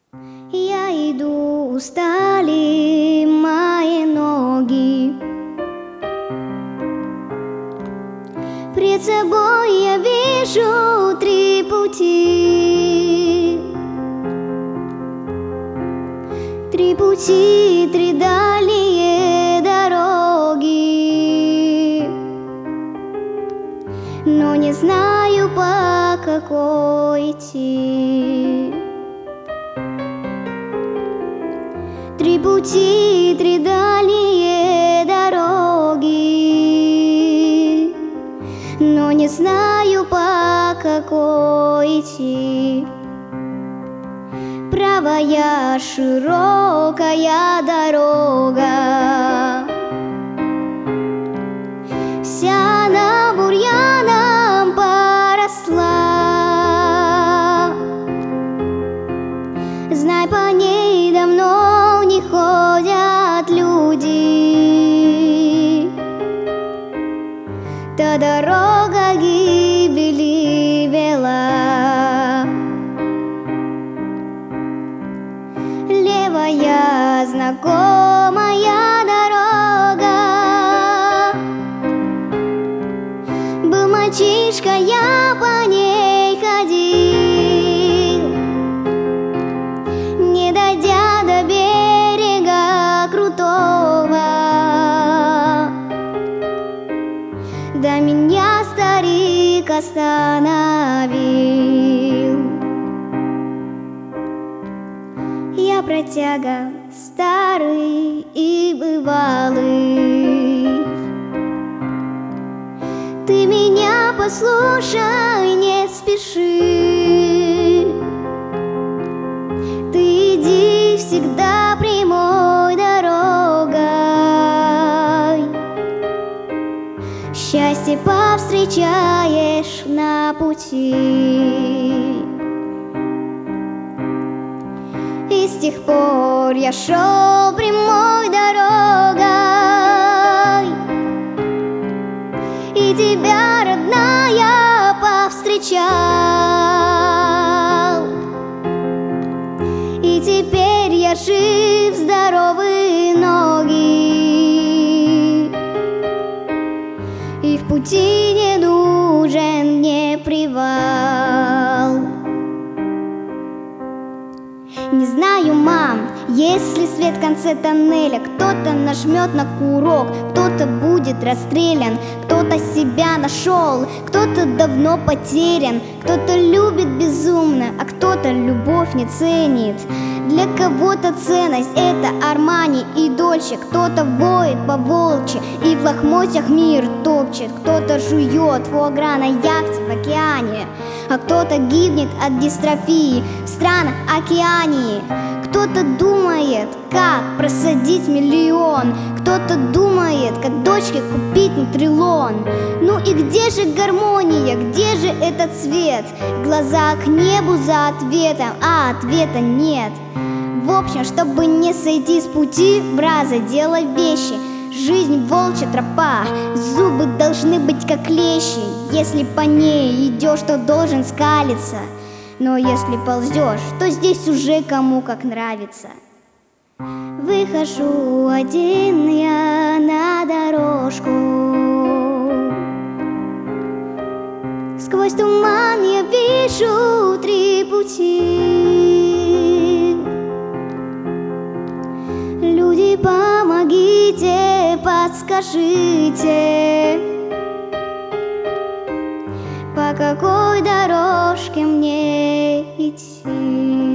Я иду, устали мои ноги. Пред собой я вижу три пути. Три пути, три дальние дороги. Но не знаю, по какой идти. Три пути, три дальние дороги. Но не знаю, по какой идти. Правая широкая дорога, вся на бурьяном поросла. Знай, по ней давно не ходят люди. Та дорога гибели вела. Левая знакомая дорога. Был мальчишка, я по ней ходил, не дойдя до берега крутого. Да меня старик остановил. Я протяга старый и бывалый. Ты меня послушай, не спеши. Ты иди всегда прямой дорогой. Счастье повстречаешь на пути. И с тех пор я шел прямой дорогой, и тебя, родная, повстречал. И теперь я жив, здоровые ноги, и в пути не нужен мне привал. Не знаю, мам, есть ли свет в конце тоннеля. Кто-то нажмет на курок, кто-то будет расстрелян, кто-то себя нашел, кто-то давно потерян, кто-то любит безумно, а кто-то любовь не ценит. Для кого-то ценность — это Армани и Дольче, кто-то воет по-волчьи и в лохмотьях мир топчет, кто-то жует фуагра на яхте в океане, а кто-то гибнет от дистрофии в странах Океании. Кто-то думает, как просадить миллион, кто-то думает, как дочке купить нутрилон. Ну и где же гармония, где же этот цвет? Глаза к небу за ответом, а ответа нет. В общем, чтобы не сойти с пути, браза, делай вещи. Жизнь волчья тропа, зубы должны быть как клещи. Если по ней идешь, то должен скалиться, но если ползешь, то здесь уже кому как нравится. Выхожу один я на дорожку. Сквозь туман я вижу три пути. Люди, помогите, подскажите, по какой дорожке мне идти.